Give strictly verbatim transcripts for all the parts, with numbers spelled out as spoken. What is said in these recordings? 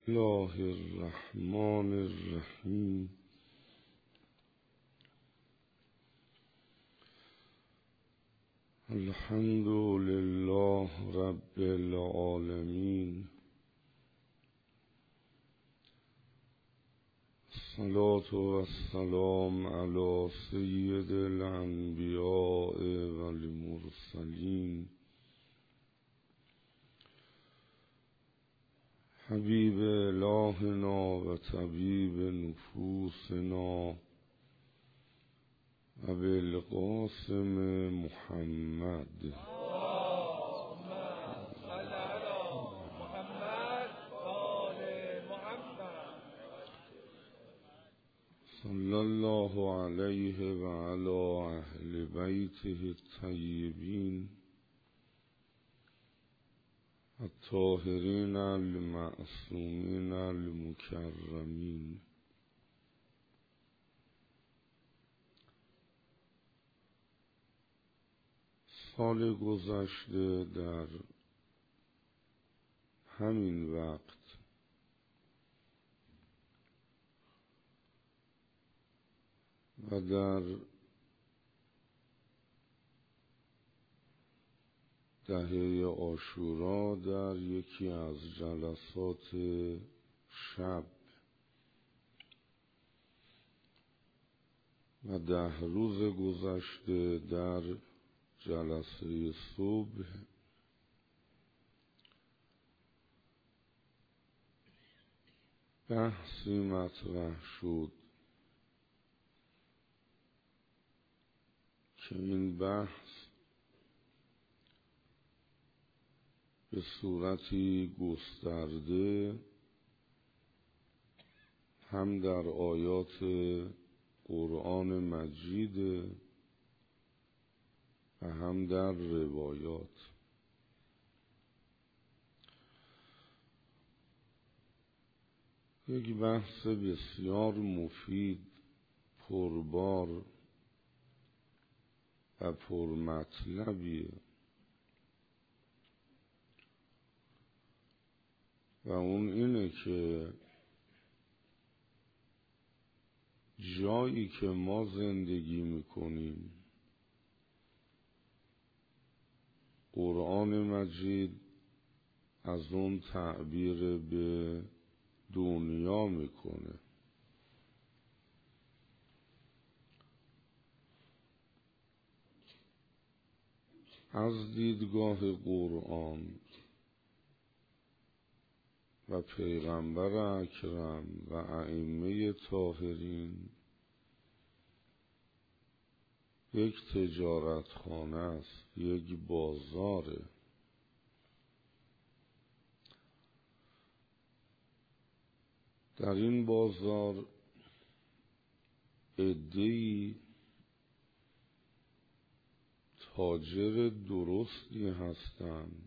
الله الرحمن الرحیم. الحمد لله رب العالمین. الصلاة والسلام علی سید الانبیاء والمرسلین حبیب الهنا و طبیب نفوسنا و بالقاسم محمد صلی الله علیه و علی اهل بیته الطیبین الطاهرین المعصومین المکرمین. سال گذشته در همین وقت و در دهه عاشورا در یکی از جلسات شب و ده روز گذشته در جلسه صبح بحثی مطرح شد که این بحث به صورتی گسترده هم در آیات قرآن مجید و هم در روایات یک بحث بسیار مفید، پربار و پرمطلبیه و اون اینه که جایی که ما زندگی میکنیم قرآن مجید از اون تعبیر به دنیا میکنه. از دیدگاه قرآن و پیغمبر اکرم و ائمه طاهرین یک تجارت خانه است، یک بازاره. در این بازار عده‌ای تاجر درستی هستند،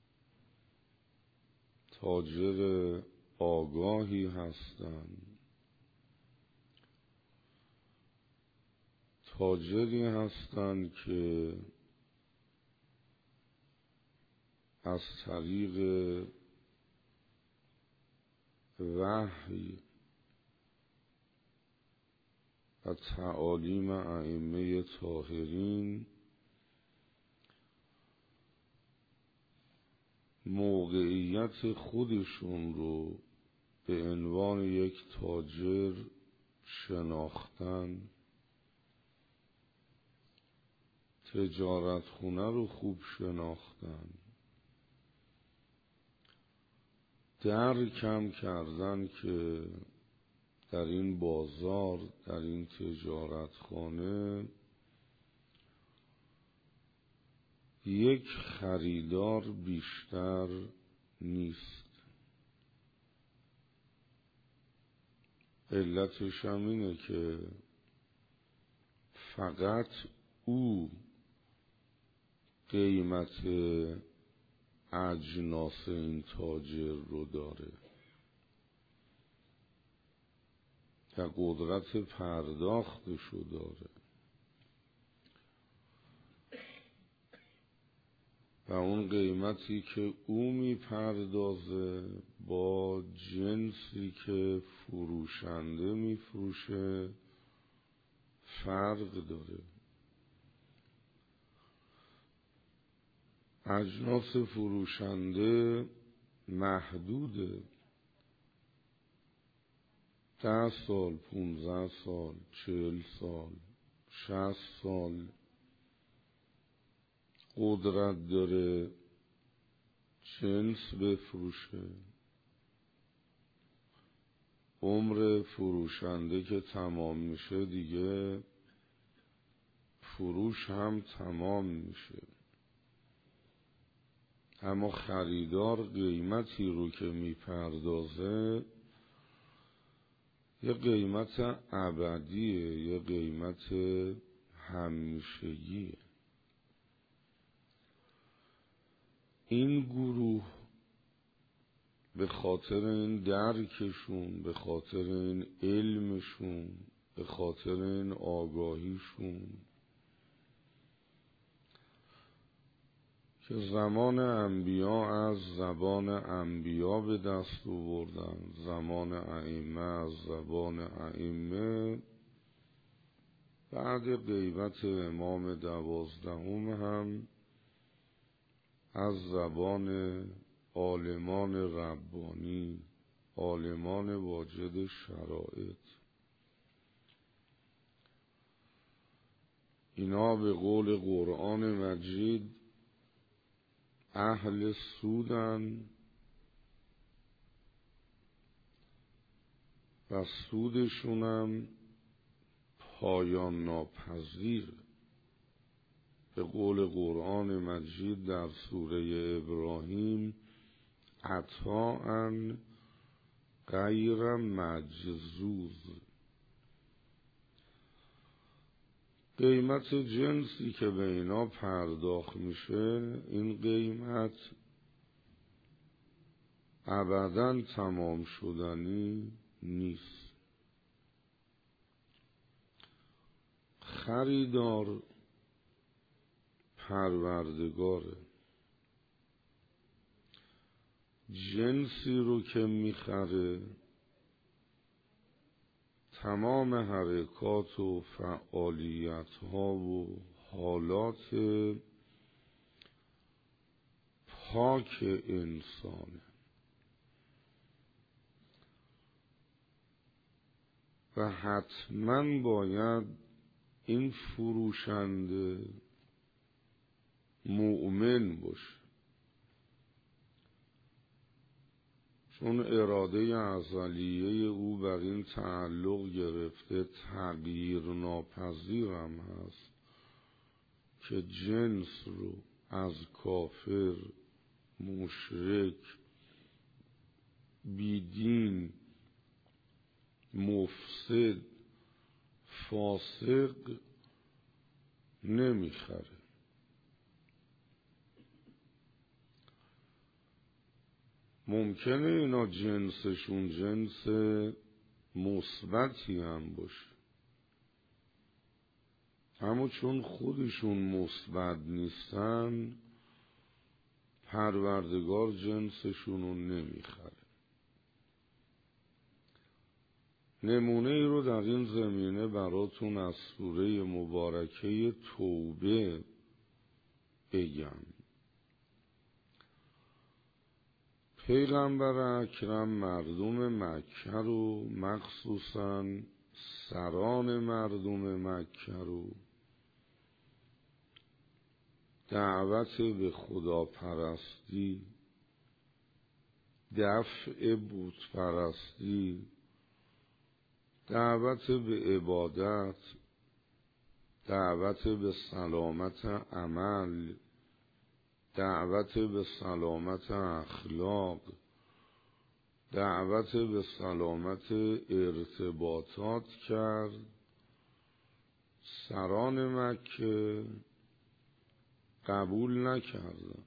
تاجر آگاهی هستند، تاجری هستند که از طریق وحی و تعالیم ائمه طاهرین موقعیت خودشون رو به عنوان یک تاجر شناختن، تجارت خونه رو خوب شناختن، درکم کردن که در این بازار، در این تجارت خانه یک خریدار بیشتر نیست. علتش هم اینه که فقط او قیمت اجناس این تاجر رو داره و قدرت پرداختش رو داره و اون قیمتی که او میپردازه با جنسی که فروشنده میفروشه فرق داره. اجناس فروشنده محدوده، ده سال، پونزده سال، چهل سال، شصت سال قدرت داره جنس بفروشه. عمر فروشنده که تمام میشه دیگه فروش هم تمام میشه. اما خریدار قیمتی رو که میپردازه یه قیمت ابدیه، یه قیمت همیشگیه. این گروه به خاطر این درکشون، به خاطر این علمشون، به خاطر این آگاهیشون که زمان انبیا از زبان انبیا به دست آوردن، زمان ائمه از زبان ائمه، بعد غیبت امام دوازدهم هم از زبان عالمان ربانی، عالمان واجد شرایط. اینا به قول قرآن مجید اهل سودن و سودشونم پایان ناپذیر. به قول قرآن مجید در سوره ابراهیم عطاء غیر مجزوز. قیمت جنسی که به اینا پرداخت میشه، این قیمت ابداً تمام شدنی نیست. خریدار پروردگاره. جنسی رو که میخره تمام حرکات و فعالیت ها و حالات پاک انسانه و حتما باید این فروشنده مؤمن باشه، چون اراده ازلیه او بر این تعلق گرفته تغییر ناپذیر هم هست که جنس رو از کافر، مشرک، بیدین، مفسد، فاسق نمیخره. ممکنه اینا جنسشون جنس مثبتی هم باشه، اما چون خودشون مثبت نیستن پروردگار جنسشون رو نمیخره. نمونه ای رو در این زمینه براتون از سوره مبارکه توبه بگم. پیغمبر اکرم مردم مکه رو، مخصوصاً سران مردم مکه رو دعوت به خداپرستی، دفع بت پرستی، دعوت به عبادت، دعوت به سلامت عمل، دعوت به سلامت اخلاق، دعوت به سلامت ارتباطات کرد. سران مکه قبول نکردن،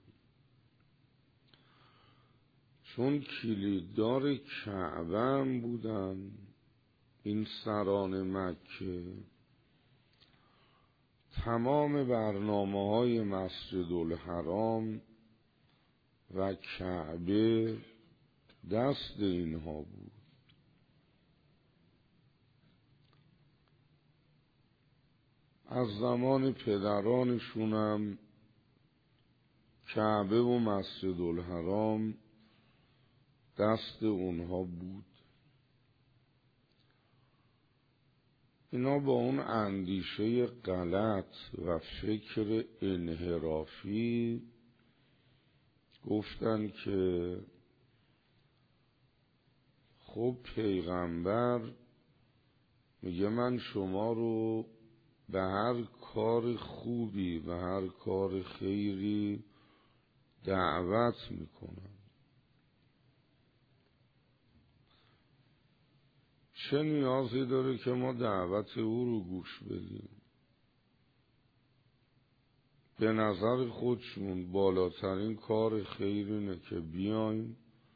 چون کلیددار کعبه هم بودن. این سران مکه تمام برنامه های مسجد الحرام و کعبه دست اینها بود. از زمان پدرانشونم کعبه و مسجد الحرام دست اونها بود. اینا با اون اندیشه غلط و فکر انحرافی گفتن که خب پیغمبر میگه من شما رو به هر کار خوبی و هر کار خیری دعوت میکنم، چه نیازی داره که ما دعوت او رو گوش بدیم؟ به نظر خودشون بالاترین کار خیر اینه که بیایم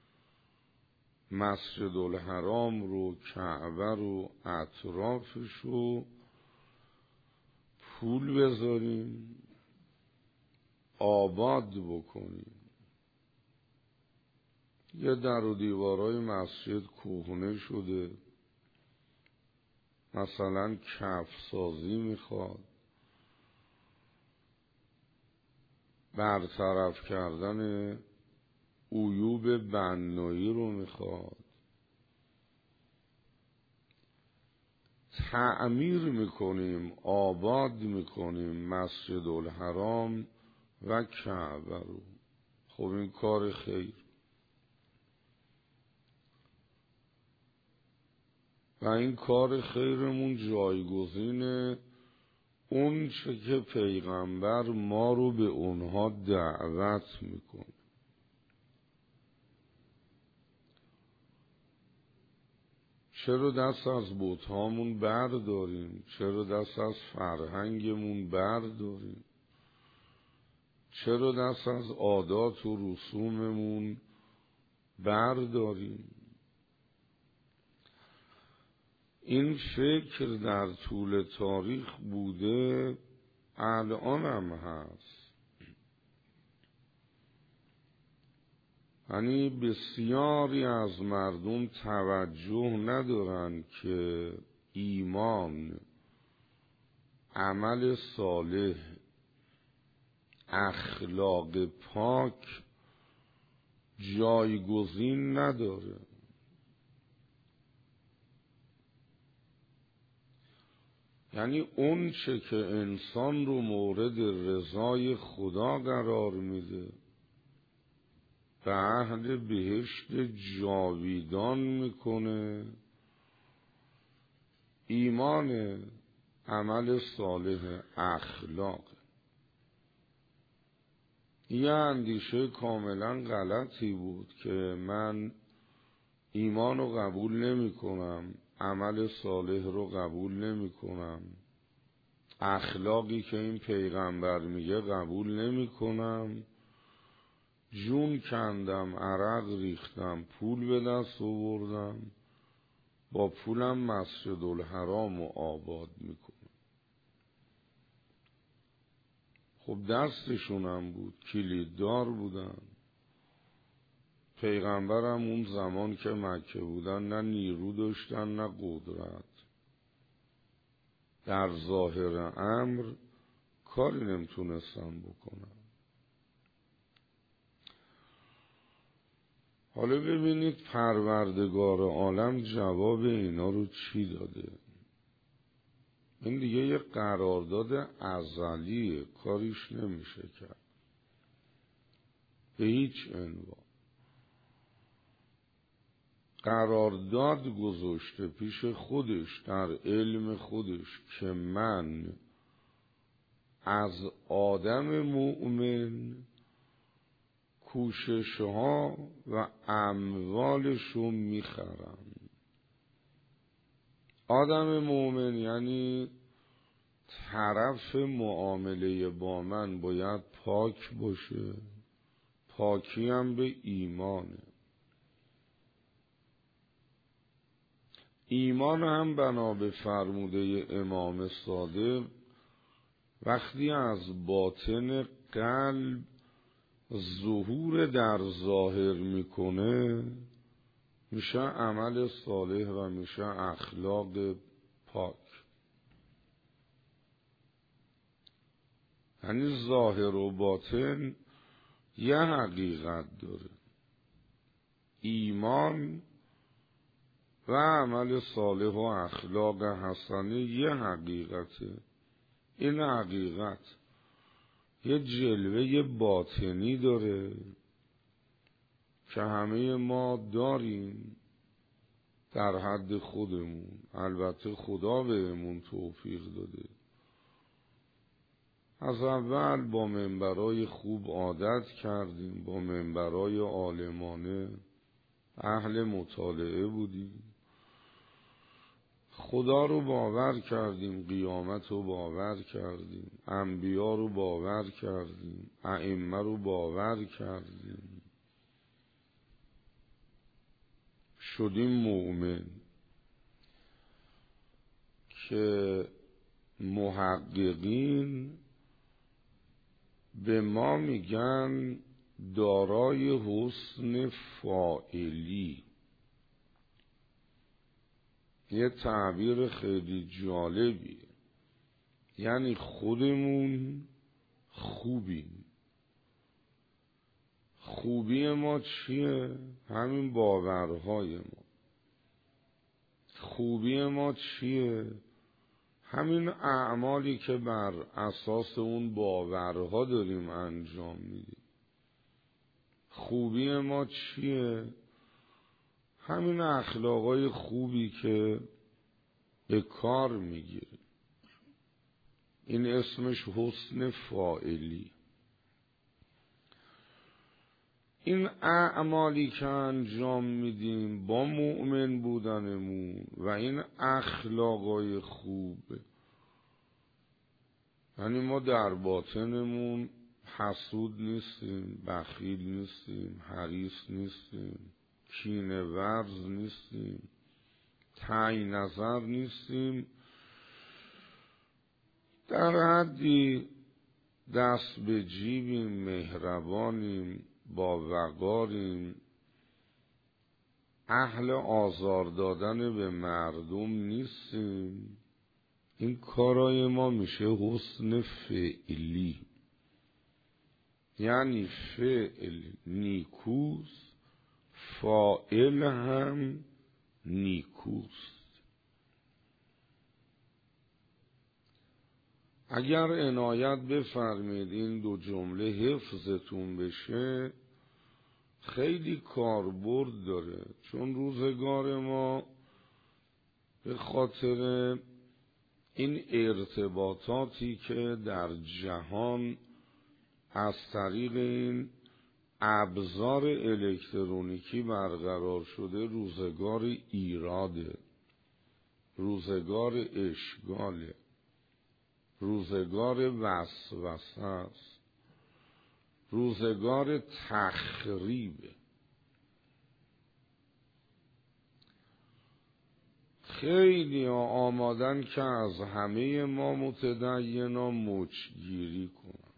مسجد الحرام رو، کعبه رو، اطرافش رو پول بذاریم، آباد بکنیم. یه در و دیوارای مسجد کهنه شده، مثلا کف سازی میخواد، برطرف کردن عیوب بنایی رو میخواد، تعمیر میکنیم، آباد میکنیم مسجد الحرام و کعبه رو. خب این کار خیر. و این کار خیرمون جایگزین اون چه که پیغمبر ما رو به اونها دعوت میکنه. چرا دست از بت‌هامون برداریم؟ چرا دست از فرهنگمون برداریم؟ چرا دست از عادات و رسوممون برداریم؟ این فکر در طول تاریخ بوده، الان هم هست. یعنی بسیاری از مردم توجه ندارن که ایمان، عمل صالح، اخلاق پاک جایگزین نداره. یعنی اون چه که انسان رو مورد رضای خدا قرار میده، به اهل بهشت جاویدان میکنه، ایمان، عمل صالح، اخلاق. یه اندیشه کاملا غلطی بود که من ایمان رو قبول نمی کنم، عمل صالح رو قبول نمی کنم، اخلاقی که این پیغمبر میگه قبول نمی کنم، جون کندم، عرق ریختم، پول به دست آوردم، با پولم مسجد الحرام رو آباد میکنم. خب دستشونم بود، کلیددار بودن. پیغمبرم اون زمان که مکه بودن نه نیرو داشتن نه قدرت، در ظاهر امر کاری نمیتونستن بکنن. حالا ببینید پروردگار عالم جواب اینا رو چی داده. این دیگه یه قرارداد ازلیه، کاریش نمیشه کرد به هیچ عنوان. قرارداد گذاشته پیش خودش در علم خودش که من از آدم مؤمن کوشش ها و اموالشو میخرم. آدم مؤمن یعنی طرف معامله با من باید پاک باشه، پاکی هم به ایمانه. ایمان هم بنا به فرموده امام صادق وقتی از باطن قلب ظهور در ظاهر میکنه میشه عمل صالح و میشه اخلاق پاک. یعنی ظاهر و باطن یه حقیقت داره. ایمان و عمل صالح و اخلاق حسنه یه حقیقته. این حقیقت یه جلوه باطنی داره که همه ما داریم در حد خودمون. البته خدا بهمون توفیق داده. از اول با منبرای خوب عادت کردیم، با منبرای عالمانه اهل مطالعه بودیم، خدا رو باور کردیم، قیامت رو باور کردیم، انبیا رو باور کردیم، ائمه رو باور کردیم، شدیم مؤمن. که محققین به ما میگن دارای حسن فاعلی. یه تعبیر خیلی جالبیه. یعنی خودمون خوبیم. خوبی ما چیه؟ همین باورهای ما. خوبی ما چیه؟ همین اعمالی که بر اساس اون باورها داریم انجام میدیم. خوبی ما چیه؟ همین اخلاقای خوبی که به کار میگیره. این اسمش حسن فاعلی. این اعمالی که انجام میدیم با مؤمن بودنمون و این اخلاقای خوب، یعنی ما در باطنمون حسود نیستیم، بخیل نیستیم، حریص نیستیم، کینه ورز نیستیم، تنگ نظر نیستیم، در حدی دست به جیبیم، مهربانیم، با وقاریم، اهل آزار دادن به مردم نیستیم. این کارای ما میشه حسن فعلی. یعنی فعل نیکوست، فاعل هم نیکوست. اگر عنایت بفرمید این دو جمله حفظتون بشه خیلی کاربرد داره. چون روزگار ما به خاطر این ارتباطاتی که در جهان از طریق این ابزار الکترونیکی برقرار شده روزگار ایراده، روزگار اشغاله، روزگار وسوسه است، روزگار تخریبه. خیلی آمادن که از همه ما متدینا مچگیری کنن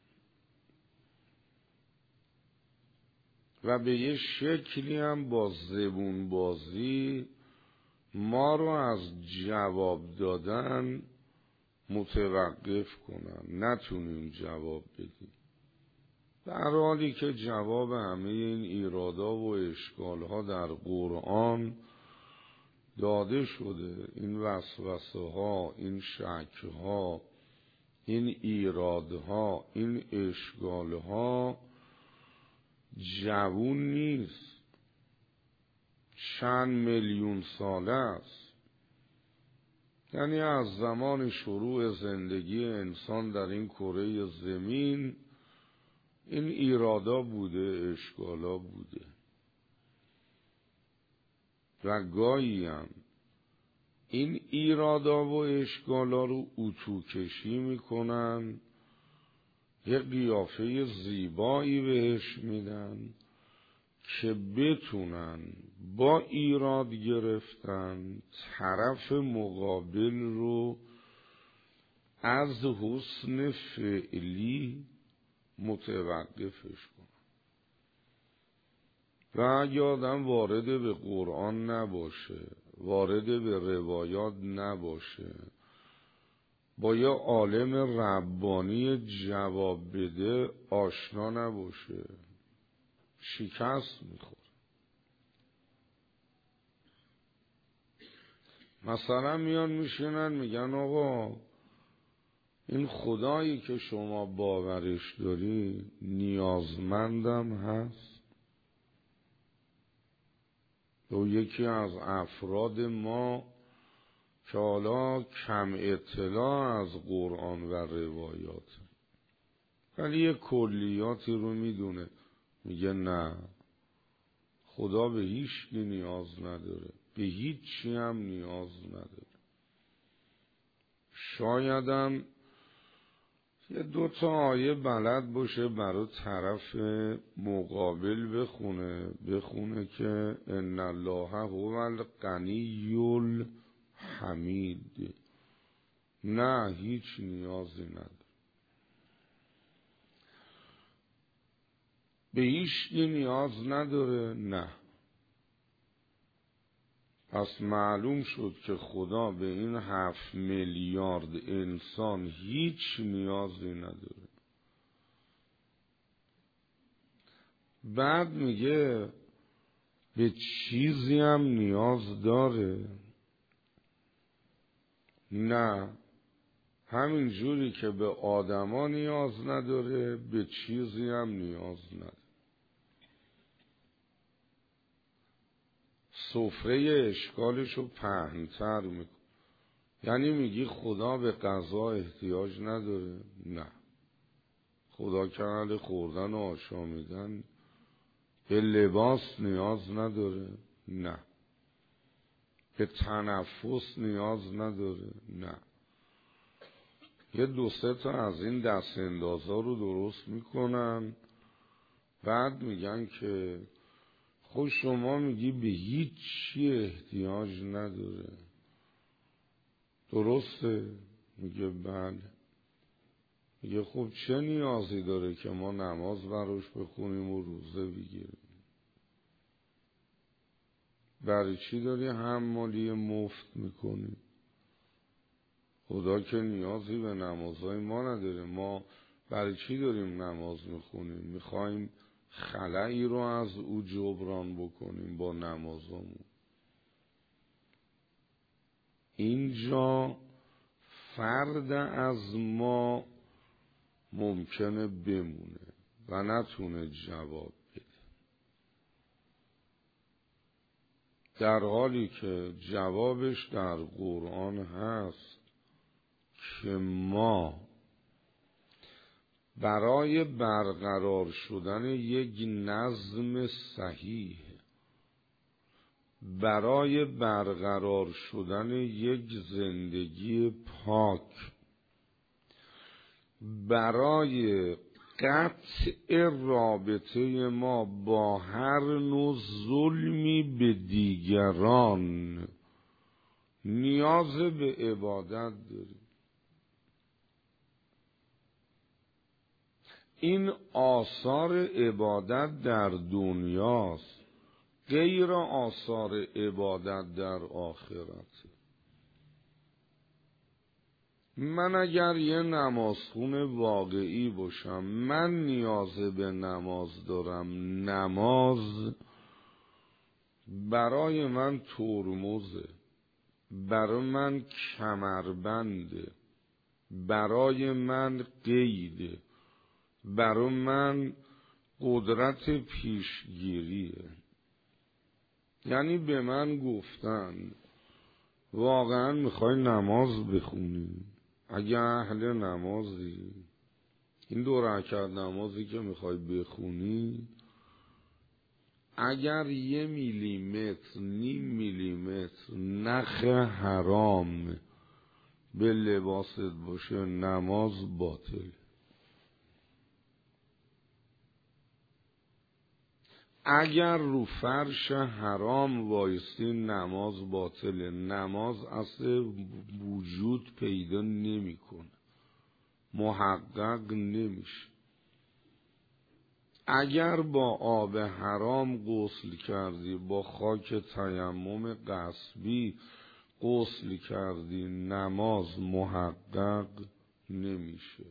و به یه شکلی هم با زبون بازی ما رو از جواب دادن متوقف کنن، نتونیم جواب بدیم، در حالی که جواب همه این ایرادا و اشکالها در قرآن داده شده. این وسوسه ها، این شک ها، این ایرادها، این اشکالها جوون نیست، چند میلیون ساله است. یعنی از زمان شروع زندگی انسان در این کره زمین این ایرادا بوده، اشکالا بوده و گاهی هم این ایرادا و اشکالا رو اتو کشی میکنن، یه قیافه زیبایی بهش میدن که بتونن با ایراد گرفتن طرف مقابل رو از حسن فعلی متوقفش کنن. و اگه آدم وارد به قرآن نباشه، وارد به روایات نباشه، با یه عالم ربانی جواب بده آشنا نباشه، شکست میخوره. مثلا میان میشینن میگن آقا این خدایی که شما باورش داری نیازمندم هست. و یکی از افراد ما که حالا کم اطلاع از قرآن و روایات ولی یه کلیاتی رو میدونه، میگه نه، خدا به هیچ کی نیاز نداره، به هیچ چی هم نیاز نداره. شایدم یه دو تا آیه بلد باشه برای طرف مقابل بخونه بخونه که ان الله هو الغنی الحمید. نه، هیچ نیازی نداره، به هیچ نیاز نداره. نه، پس معلوم شد که خدا به این هفت میلیارد انسان هیچ نیازی نداره. بعد میگه به چیزی هم نیاز داره؟ نه، همین جوری که به آدما نیاز نداره به چیزی هم نیاز نداره. سفره اشکالشو پهن‌تر میکن. یعنی میگی خدا به غذا احتیاج نداره؟ نه، خدا که اهل خوردن و آشامیدن. به لباس نیاز نداره؟ نه. به تنفس نیاز نداره؟ نه. یه دو سه تا از این دست اندازا رو درست میکنن، بعد میگن که خود شما میگی به هیچ چی احتیاج نداره. درسته؟ میگه بله. میگه خب چه نیازی داره که ما نماز براش بخونیم و روزه بگیریم؟ برای چی داری حمالی مفت میکنی؟ خدا که نیازی به نمازهای ما نداره. ما برای چی داریم نماز میخونیم؟ میخوایم خلایی رو از او جبران بکنیم با نمازمون. اینجا فرد از ما ممکنه بمونه و نتونه جواب بده، در حالی که جوابش در قرآن هست که ما برای برقرار شدن یک نظم صحیح، برای برقرار شدن یک زندگی پاک، برای قطع رابطه ما با هر نوع ظلمی به دیگران نیاز به عبادت داریم. این آثار عبادت در دنیاست، غیر آثار عبادت در آخرت. من اگر یه نمازخون واقعی باشم، من نیاز به نماز دارم، نماز برای من ترمزه، برای من کمربنده، برای من قیده، برای من قدرت پیشگیریه. یعنی به من گفتن واقعا میخوای نماز بخونی؟ اگه اهل نمازی، این دو رکعت نمازی که میخوای بخونی، اگر یه میلیمتر نیم میلیمتر نخ حرام به لباست باشه، نماز باطل. اگر رو فرش حرام وایستی، نماز باطله. نماز اصل وجود پیدا نمیکنه، محقق نمیشه. اگر با آب حرام غسل کردی، با خاک تیمم غصبی غسل کردی، نماز محقق نمیشه.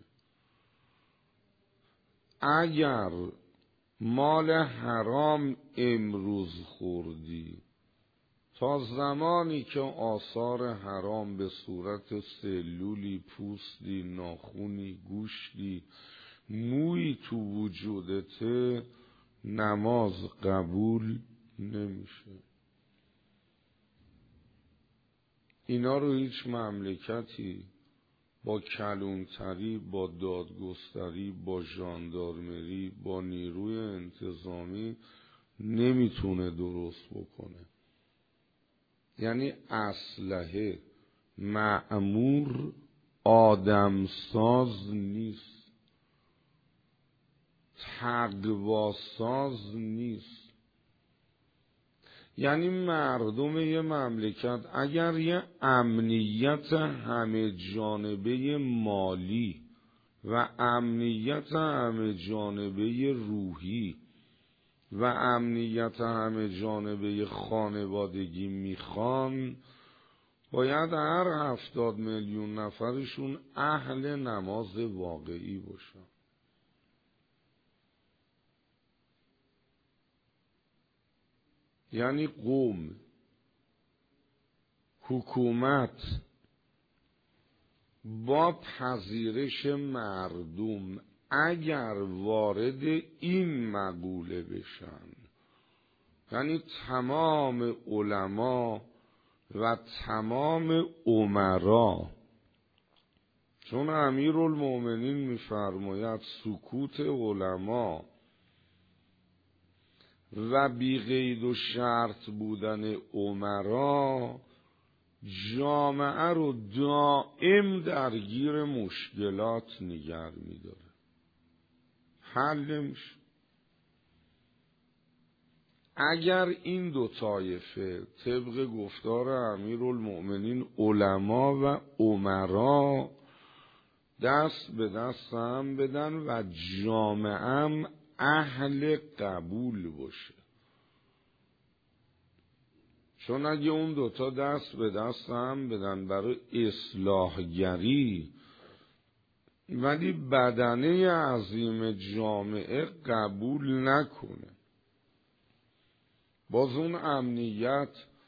اگر مال حرام امروز خوردی، تا زمانی که آثار حرام به صورت سلولی، پوستی، ناخونی، گوشتی، مویی تو وجودته، نماز قبول نمیشه. اینا رو هیچ مملکتی با کلونتری، با دادگستری، با ژاندارمری، با نیروی انتظامی نمیتونه درست بکنه. یعنی اسلحه مأمور آدمساز نیست، تقواساز نیست. یعنی مردم یه مملکت اگر یه امنیت همه جانبه مالی و امنیت همه جانبه روحی و امنیت همه جانبه خانوادگی میخوان، باید هر هفتاد میلیون نفرشون اهل نماز واقعی باشن. یعنی قوم، حکومت با پذیرش مردم اگر وارد این مقوله بشن، یعنی تمام علما و تمام امرا، چون امیرالمومنین میفرماید سکوت علما و بی قید و شرط بودن امرا جامعه رو دائم درگیر مشکلات نگه میداره، حل نمیشه. اگر این دو طایفه طبق گفتار امیرالمؤمنین علما و امرا دست به دست هم بدن و جامعه هم اهل قبول باشه، چون اگه اون دوتا دست به دست هم بدن برای اصلاحگری ولی بدنه عظیم جامعه قبول نکنه، باز اون امنیت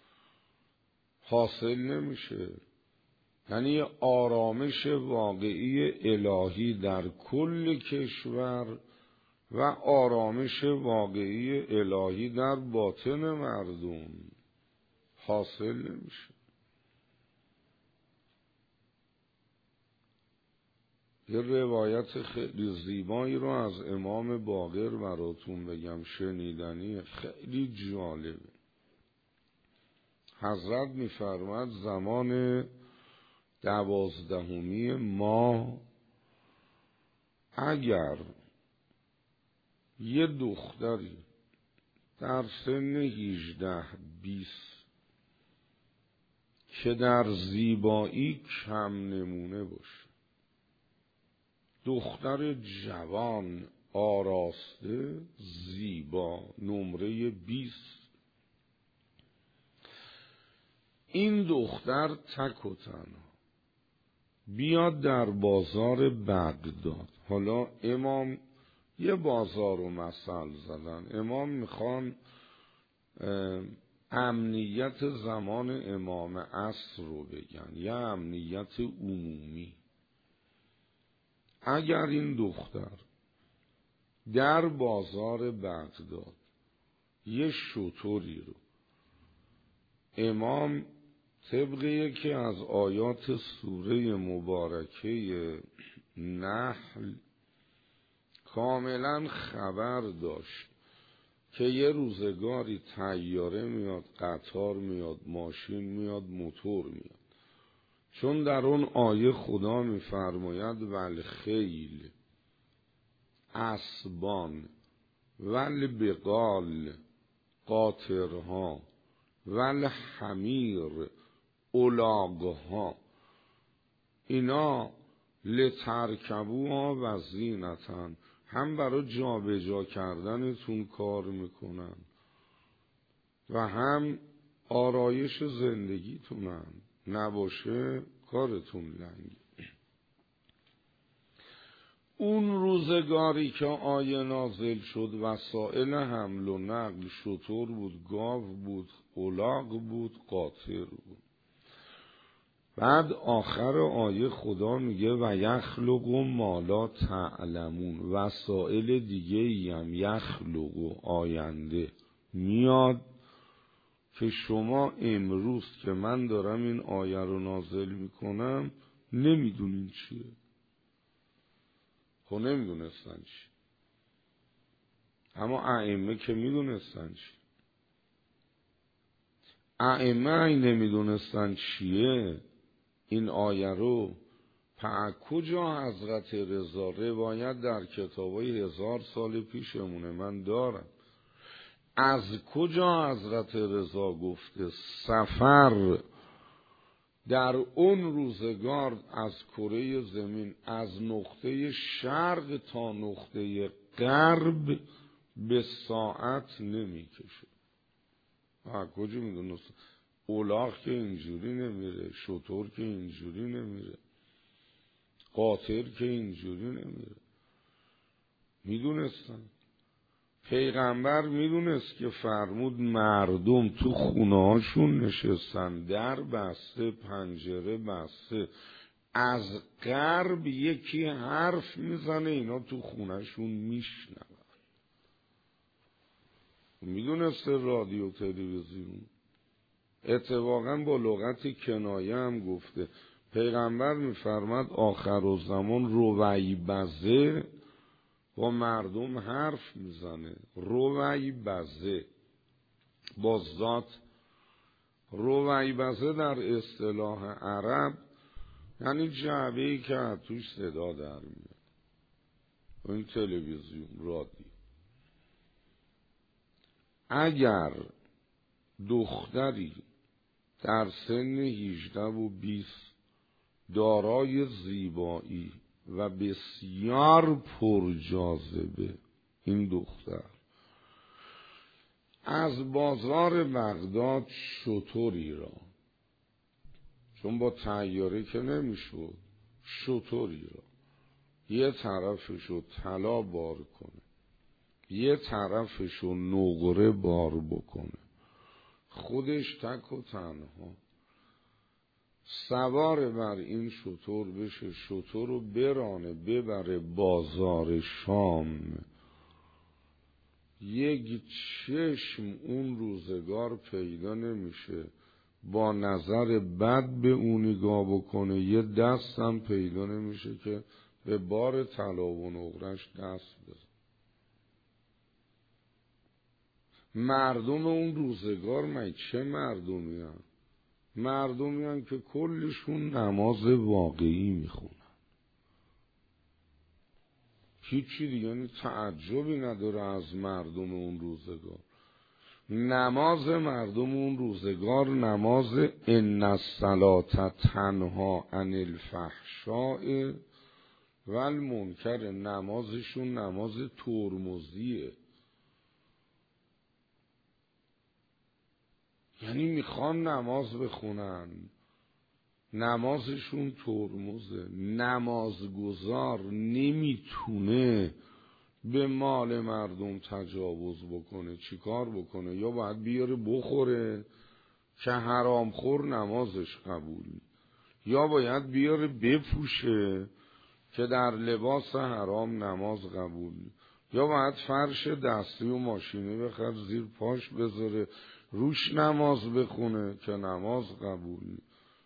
حاصل نمیشه. یعنی آرامش واقعی الهی در کل کشور و آرامش واقعی الهی در باطن مردم حاصل نمیشه. یه روایت خیلی زیبایی رو از امام باقر براتون بگم، شنیدنی، خیلی جالبه. حضرت میفرماد زمان دوازدهمی ماه اگر یه دختری در سن هجده بیست که در زیبایی کم نمونه باشه، دختر جوان آراسته زیبا نمره بیست، این دختر تک و تنها بیاد در بازار بغداد. حالا امام یه بازار رو مثل زدن، امام میخوان امنیت زمان امام عصر رو بگن یا امنیت عمومی. اگر این دختر در بازار بغداد یه شتری رو، امام طبق یکی از آیات سوره مبارکه نحل کاملا خبر داشت که یه روزگاری طیاره میاد، قطار میاد، ماشین میاد، موتور میاد، چون در اون آیه خدا میفرماید والخیل اسبان والبغال قاطرها والحمیر الاغها، اینا لترکبوها و زینتن هم برای جابجا کردنتون کار میکنن و هم آرایش زندگیتونن، نباشه کارتون لنگه. اون روزگاری که آیه نازل شد وسائل حمل و نقل شتر بود، گاو بود، الاغ بود، قاطر بود. بعد آخر آیه خدا میگه و یخلق ما لا تعلمون، وسائل دیگه ای هم یخلق و آینده میاد که شما امروز که من دارم این آیه رو نازل میکنم نمیدونین چیه. خب نمیدونستن چی، اما ائمه که میدونستن چی. ائمه این نمیدونستن چیه این آیه رو، پا کجا حضرت رضا روایت در کتابای هزار سال پیشمونه من دارم، از کجا حضرت رضا گفته سفر در اون روزگار از کره زمین از نقطه شرق تا نقطه غرب به ساعت نمیکشه. ها کجا میدونست؟ الاغ که اینجوری نمیره، شتر که اینجوری نمیره، قاطر که اینجوری نمیره. میدونستن. پیغمبر میدونست که فرمود مردم تو خونه هاشون نشستن، در بسته، پنجره بسته، از غرب یکی حرف میزنه اینا تو خونهشون میشنون. میدونسته رادیو تلویزیون. اتفاقا با لغت کنایه هم گفته. پیغمبر میفرماد آخر الزمان روی بزه با مردم حرف میزنه. روی بزه با ذات. روی بزه در اصطلاح عرب یعنی جعبه‌ای که توش صدا در میاد. این تلویزیون، رادیو. اگر دختری در سن هجده و بیست دارای زیبایی و بسیار پرجاذبه، این دختر از بازار بغداد شتری را، چون با طیاره که نمیشد، شتری را یه طرفشو طلا بار کنه، یه طرفشو نقره بار بکنه، خودش تک و تنها سوار بر این شتر بشه، شتر رو برانه ببره بازار شام، یک چشم اون روزگار پیدا نمیشه با نظر بد به اون نگاه بکنه، یه دست هم پیدا نمیشه که به بار طلا و نقرش دست بزن. مردم اون روزگار من چه مردمی هم؟ مردمی هم که کلشون نماز واقعی میخونن، هیچی دیگه، یعنی تعجبی نداره از مردم اون روزگار. نماز مردم اون روزگار نماز ان الصلاة تنها عن الفحشاء والمنکر، نمازشون نماز ترمزیه، یعنی میخوان نماز بخونن، نمازشون ترمزه. نمازگزار نمیتونه به مال مردم تجاوز بکنه. چیکار بکنه؟ یا باید بیاره بخوره که حرام خور نمازش قبول، یا باید بیاره بپوشه که در لباس حرام نماز قبول، یا باید فرش دستی و ماشینی بخر زیر پاش بذاره روش نماز بخونه که نماز قبول،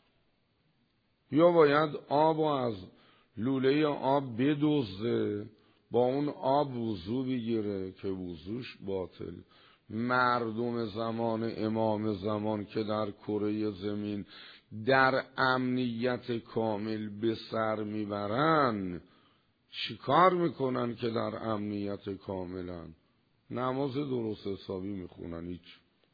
یا باید آب از لوله آب بدزده با اون آب وضو بگیره که وضوش باطل. مردم زمان امام زمان که در کره زمین در امنیت کامل به سر میبرن، چیکار میکنن که در امنیت کاملن؟ نماز درست حسابی میخونن. هیچ.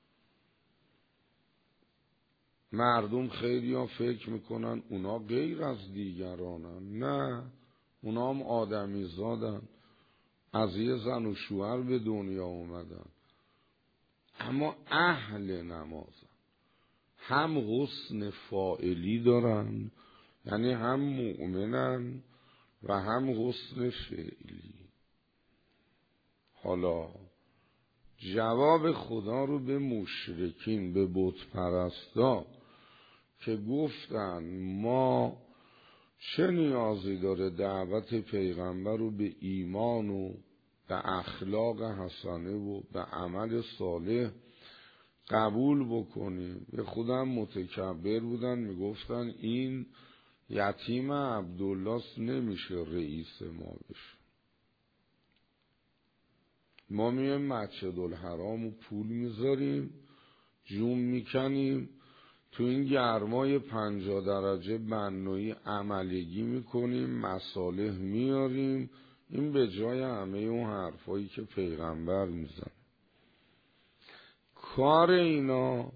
مردم خیلی ها فکر میکنن اونا غیر از دیگرانن. نه، اونا هم آدمی زادن. از یه زن و شوهر به دنیا اومدن، اما اهل نمازن، هم حسن فاعلی دارن، یعنی هم مؤمنن و هم حسن فعلی. حالا جواب خدا رو به مشرکین، به بت پرستا که گفتن ما چه نیازی داره دعوت پیغمبر رو به ایمان و به اخلاق حسنه و به عمل صالح قبول بکنیم، به خودم متکبر بودن، میگفتن این یتیم عبدالله نمیشه رئیس ما بشه. ما میایم مسجد الحرام و پول میذاریم، جون میکنیم، تو این گرمای پنجاه درجه بنایی عملگی میکنیم، مصالح میاریم، این به جای همه اون حرفایی که پیغمبر میزن. کار اینا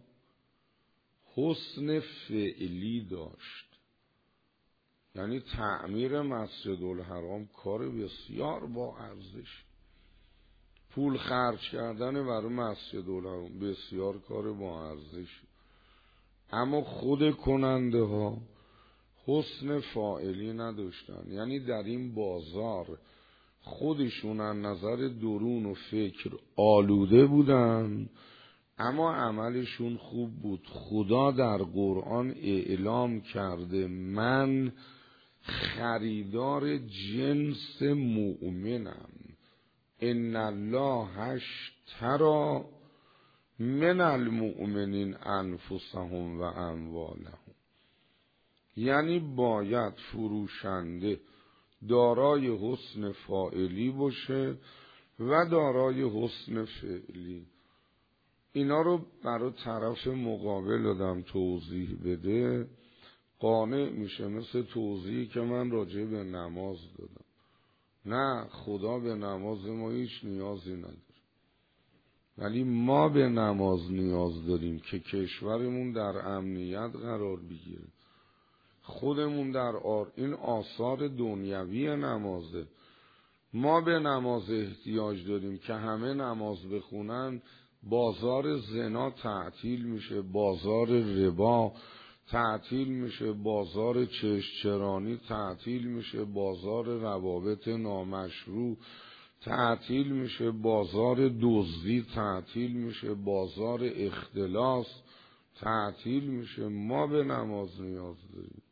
حسن فعلی داشت، یعنی تعمیر مسجد الحرام کار بسیار با ارزش، پول خرج کردن برای مسجد الحرام بسیار کار با ارزش، اما خود کننده ها حسن فاعلی نداشتن، یعنی در این بازار خودشون از نظر درون و فکر آلوده بودن، اما عملشون خوب بود. خدا در قرآن اعلام کرده من خریدار جنس مؤمنم، ان الله اشتری من المؤمنین انفسهم و اموالهم، یعنی باید فروشنده دارای حسن فاعلی باشه و دارای حسن فعلی. اینا رو برای طرف مقابل دادم توضیح بده، قانع میشه، مثل توضیحی که من راجع به نماز دادم. نه، خدا به نماز ما هیچ نیازی نداره، ولی ما به نماز نیاز داریم که کشورمون در امنیت قرار بگیره، خودمون در آر این آثار دنیوی نمازه. ما به نماز احتیاج داریم که همه نماز بخونن، بازار زنا تعطیل میشه، بازار ربا تعطیل میشه، بازار چشچرانی تعطیل میشه، بازار روابط نامشروع تعطیل میشه، بازار دزدی تعطیل میشه، بازار اختلاس تعطیل میشه. ما به نماز نیاز داریم.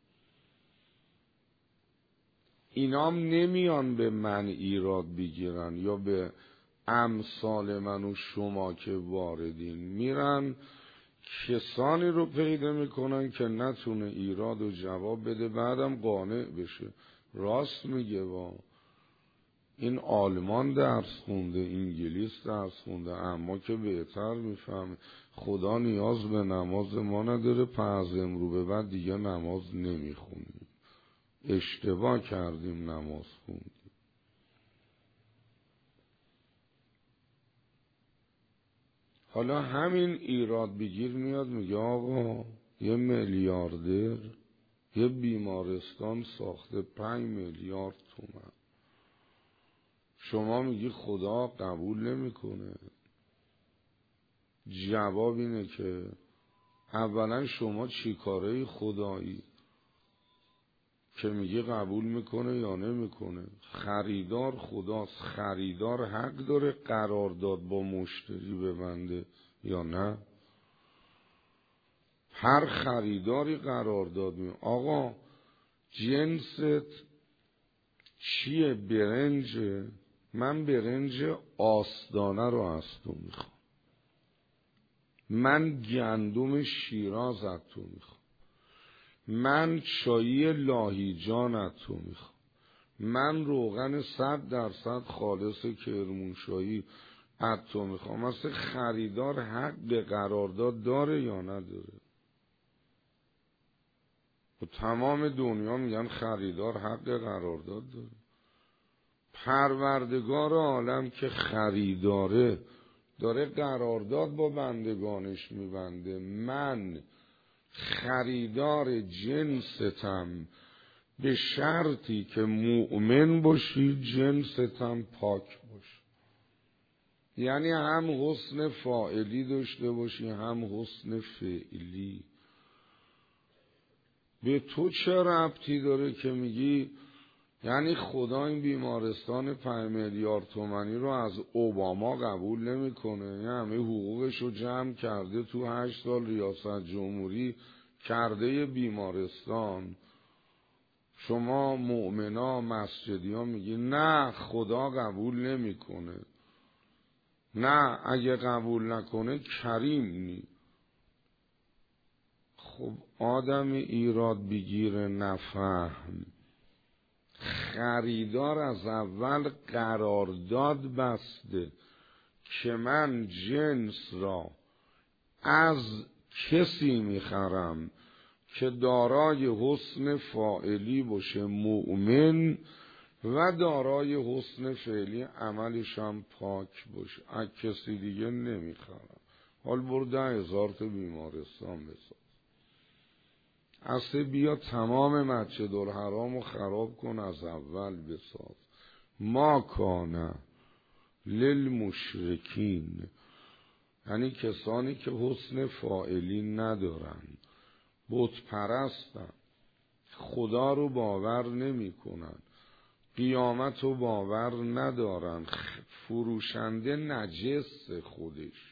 اینام نمیان به من ایراد بگیرن یا به امثال من و شما که واردین، میرن کسانی رو پیدا میکنن که نتونه ایراد و جواب بده، بعدم قانع بشه راست میگه، با این آلمان درس خونده، انگلیس درس خونده، اما که بهتر میفهمه خدا نیاز به نماز ما نداره، پس امرو به بعد دیگه نماز نمیخونیم، اشتباه کردیم نماز خوندیم. حالا همین ایراد بگیر میاد میگه آقا یه میلیاردر یه بیمارستان ساخته پنج میلیارد تومان، شما میگی خدا قبول نمیکنه. جواب اینه که اولا شما چی کاره خدایی که میگی قبول میکنه یا نمیکنه؟ خریدار خداست، خریدار حق داره قرارداد با مشتری ببنده یا نه؟ هر خریداری قرارداد می آقا جنست چیه؟ برنجه، من برنج آستانه رو از تو میخوام، من گندم شیراز از تو میخوام، من چایی لاهیجان از تو میخوام، من روغن صد درصد خالص کرمانشاهی از تو میخوام. مثل خریدار حق به قرارداد داره یا نداره؟ و تمام دنیا میگن خریدار حق قرارداد داره. پروردگار عالم که خریداره داره قرارداد با بندگانش میبنده، من خریدار جنستم، به شرطی که مؤمن باشی جنست هم پاک باش. یعنی هم حسن فاعلی داشته باشی هم حسن فعلی. به تو چه ربطی داره که میگی یعنی خدا این بیمارستان پنج میلیارد تومانی رو از اوباما قبول نمیکنه؟ یعنی همه حقوقش رو جمع کرده تو هشت سال ریاست جمهوری کرده بیمارستان. شما مؤمنا مسجدی ها میگی نه خدا قبول نمیکنه. نه اگه قبول نکنه کریم نی. خب آدم ایراد بگیر نفهم. خریدار از اول قرارداد بسته که من جنس را از کسی میخرم که دارای حسن فاعلی باشه مؤمن و دارای حسن فعلی عملش هم پاک باشه. از کسی دیگه نمیخرم. حال برده هزار تا بیمارستان بساز. اصلا بیا تمام مسجد الحرام رو خراب کن از اول بساز. ما کانه للمشرکین، یعنی کسانی که حسن فاعلی ندارن، بت پرستن، خدا رو باور نمی کنن، قیامت رو باور ندارن، فروشنده نجس خودش.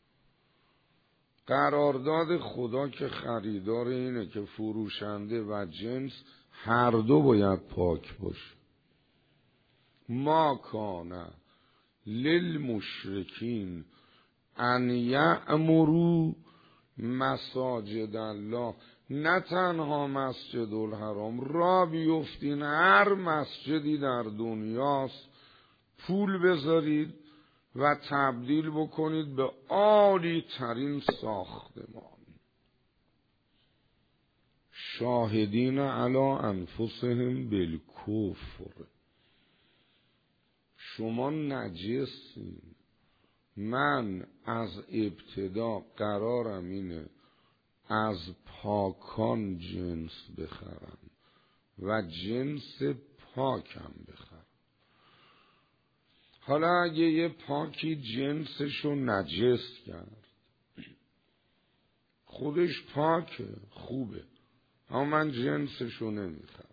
قرارداد خدا که خریدار اینه که فروشنده و جنس هر دو باید پاک باشه. ما کانه للمشرکین ان یعمروا مساجد الله، نه تنها مسجد الحرام، را بیفتین هر مسجدی در دنیاست پول بذارید و تبدیل بکنید به عالی ترین ساختمان. شاهدین علی انفسهم بالکفر، شما نجسین. من از ابتدا قرارم اینه از پاکان جنس بخرم و جنس پاکم بخرم. حالا اگه یه پاکی جنسشو نجس کرد، خودش پاکه خوبه، اما من جنسشو نمیخرم.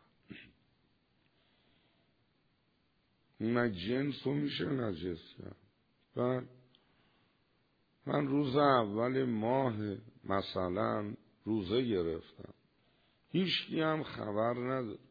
من جنسو میشه نجس کرد. بعد من روز اول ماه مثلا روزه گرفتم، هیچکی هم خبر نداره.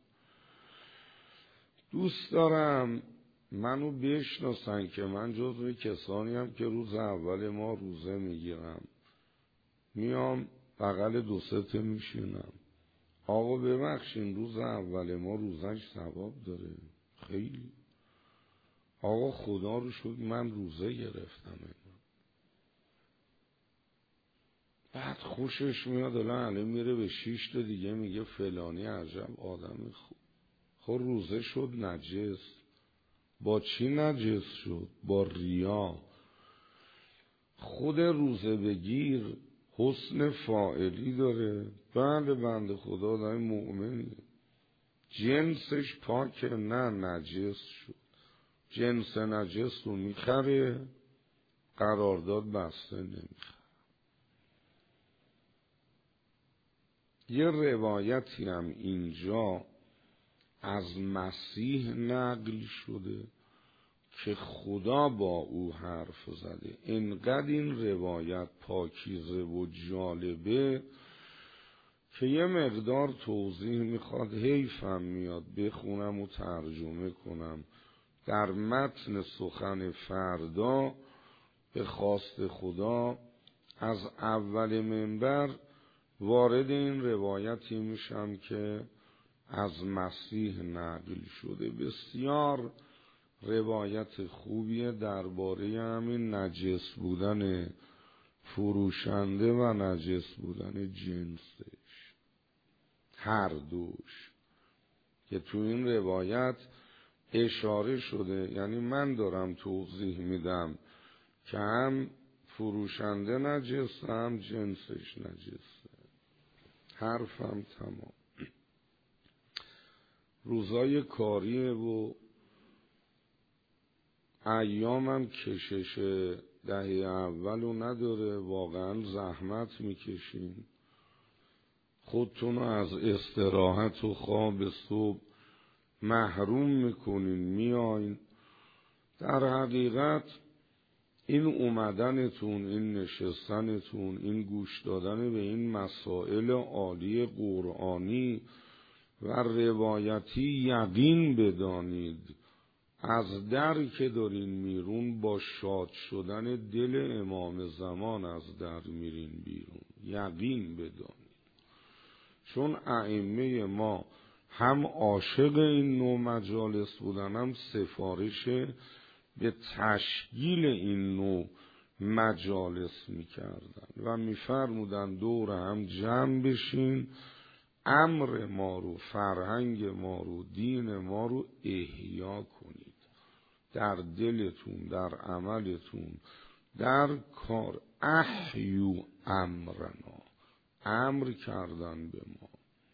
دوست دارم منو بشناسن که من جزو کسانی هم که روز اول ما روزه میگیرم. میام بغل دو سته میشینم، آقا ببخشین روز اول ما روزش ثواب داره خیلی. آقا خدا رو شکر من روزه گرفتم. بعد خوشش میاد الان میره به شیش تا دیگه میگه فلانی عجب آدم خوب. خب روزه شد نجس. با چی نجس شد؟ با ریا. خود روزه بگیر حسن فاعلی داره. بله بنده خدا داره مؤمنی، جنسش پاکه نه نجس شد. جنس نجس رو میخره، قرارداد بسته نمیخره. یه روایتی هم اینجا از مسیح نقل شده که خدا با او حرف زده. اینقدر این روایت پاکیزه و جالبه که یه مقدار توضیح میخواد. حیفم میاد بخونم و ترجمه کنم. در متن سخن فردا به خواست خدا از اول منبر وارد این روایتی میشم که از مسیح نقل شده. بسیار روایت خوبیه درباره همین نجس بودن فروشنده و نجس بودن جنسش، هر دوش، که تو این روایت اشاره شده. یعنی من دارم توضیح میدم که هم فروشنده نجس هم جنسش نجسه. حرفم تمام. روزای کاریه و ایامم کشش دهه اولو نداره، واقعا زحمت میکشین، خودتونو از استراحت و خواب صبح محروم میکنین میاین. در حقیقت این اومدنتون، این نشستنتون، این گوش دادن به این مسائل عالی قرآنی و روایتی، یقین بدانید از در که دارین میرون با شاد شدن دل امام زمان از در میرین بیرون، یقین بدانید. چون ائمه ما هم عاشق این نوع مجالس بودن، هم سفارش به تشکیل این نوع مجالس میکردن و میفرمودن دور هم جمع بشین، امر ما رو، فرهنگ ما رو، دین ما رو احیا کنید در دلتون، در عملتون، در کار. احیو امرنا، امر کردن به ما.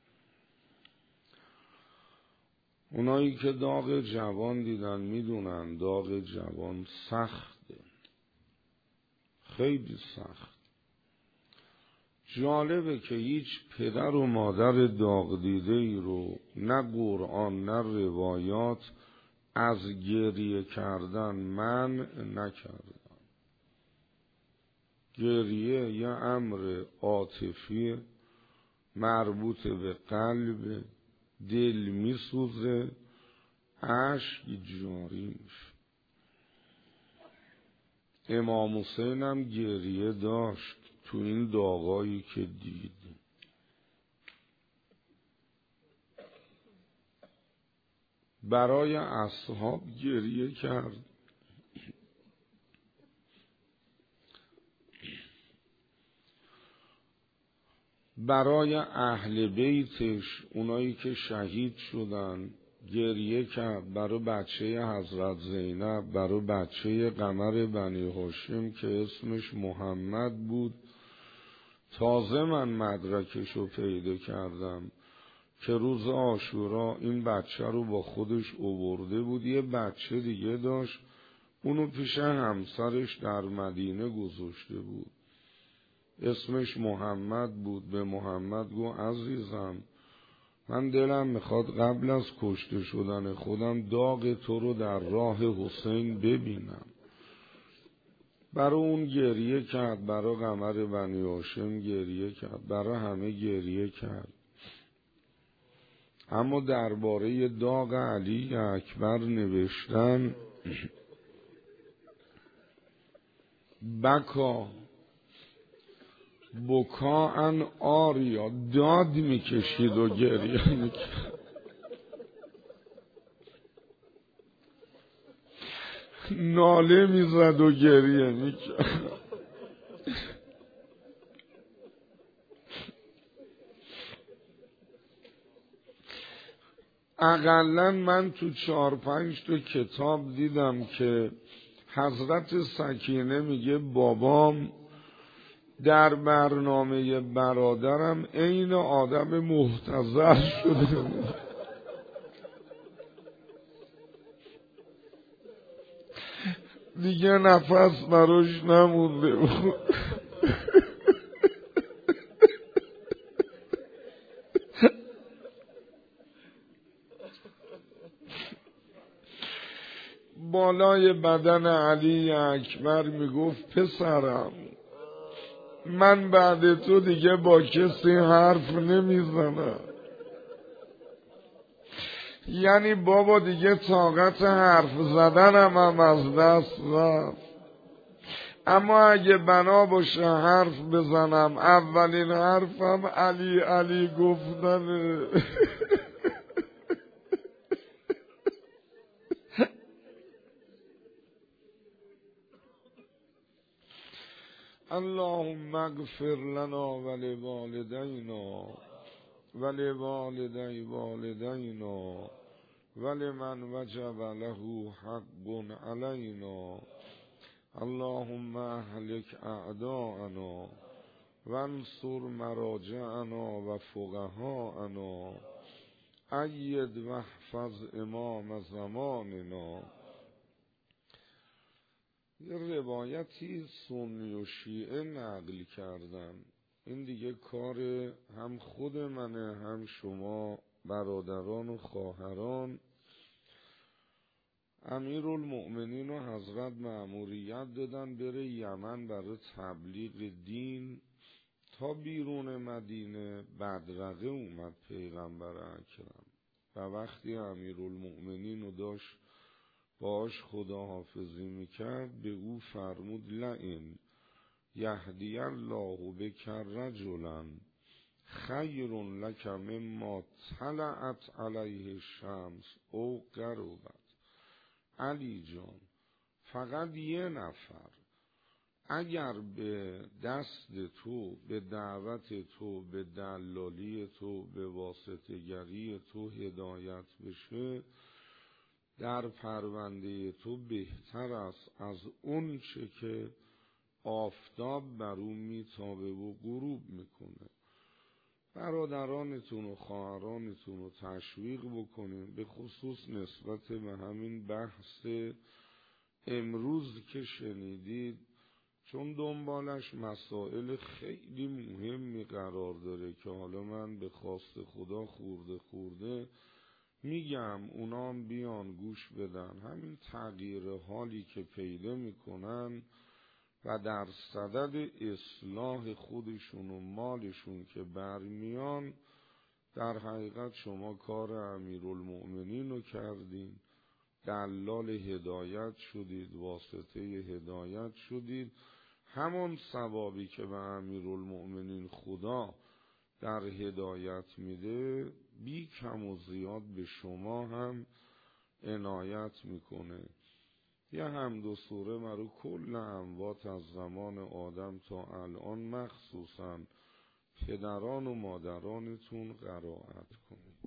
اونایی که داغ جوان دیدن میدونن داغ جوان سخته، خیلی سخت. جالبه که هیچ پدر و مادر داغ دیده ای رو نه قرآن نه روایات از گریه کردن منع نکردن. گریه یه امر عاطفی مربوط به قلب، دل میسوزه، اشک جاری میشه. امام حسین هم گریه داشت تو این داغایی که دید. برای اصحاب گریه کرد، برای اهل بیتش، اونایی که شهید شدن گریه کرد، برای بچه حضرت زینب، برای بچه قمر بنی هاشم که اسمش محمد بود. تازه من مدرکشو پیدا کردم که روز عاشورا این بچه رو با خودش آورده بود، یه بچه دیگه داشت، اونو پیش همسرش در مدینه گذاشته بود، اسمش محمد بود. به محمد گو عزیزم من دلم میخواد قبل از کشته شدن خودم داغ تو رو در راه حسین ببینم. برای اون گریه کرد، برای قمر بنی هاشم گریه کرد، برای همه گریه کرد. اما درباره داغ علی اکبر نوشتن بکا بکاءن آریا، داد میکشید و گریه میکرد. ناله میزد و گریه میکرد. اقلا من تو چهار پنج تا کتاب دیدم که حضرت سکینه میگه بابام در برنامه برادرم عین آدم محتضر شده بود، دیگه نفس براش نمونده بود. بالای بدن علی اکبر میگفت پسرم من بعد تو دیگه با کسی حرف نمیزنم. یعنی بابا دیگه طاقت حرف زدنم هم از دست رفت، اما اگه بنا باشه حرف بزنم اولین حرفم علی علی گفتنه. اللهم اغفر لنا ولوالدینا ولوالدی والدینا ولمن وجب له حق علینا. اللهم اهلک اعداءنا وانصر مراجعنا و فقهاءنا اید و احفظ امام زماننا. یه روایتی سنی و شیعه نقل کردن، این دیگه کار هم خود منه هم شما برادران و خواهران. امیرالمؤمنین و حضرت مأموریت دادن بره یمن برای تبلیغ دین. تا بیرون مدینه بدرقه اومد پیغمبر اکرم و وقتی امیرالمؤمنین رو داشت باش خداحافظی میکرد به او فرمود لئن یهدی الله بک رجلا خیر لک مما طلعت علیه الشمس او غربت. علی جان فقط یه نفر اگر به دست تو، به دعوت تو، به دلالی تو، به واسطه‌گری تو هدایت بشه، در پرونده تو بهتر است از اون چه که آفتاب بر اون میتابه و غروب میکنه. برادرانتون و خواهرانتون رو تشویق بکنین، به خصوص نسبت به همین بحث امروز که شنیدید، چون دنبالش مسائل خیلی مهمی قرار داره که حالا من به خواست خدا خورده خورده میگم اونا هم بیان گوش بدن. همین تغییر حالی که پیدا میکنن و در صدد اصلاح خودشون و مالشون که برمیان، در حقیقت شما کار امیرالمؤمنین رو کردین، دلال هدایت شدید، واسطه هدایت شدید. همون ثوابی که به امیرالمؤمنین خدا در هدایت میده بی کم و زیاد به شما هم عنایت میکنه. یه حمد و سوره مرو کل اموات از زمان آدم تا الان مخصوصا پدران و مادرانتون قرائت کنید.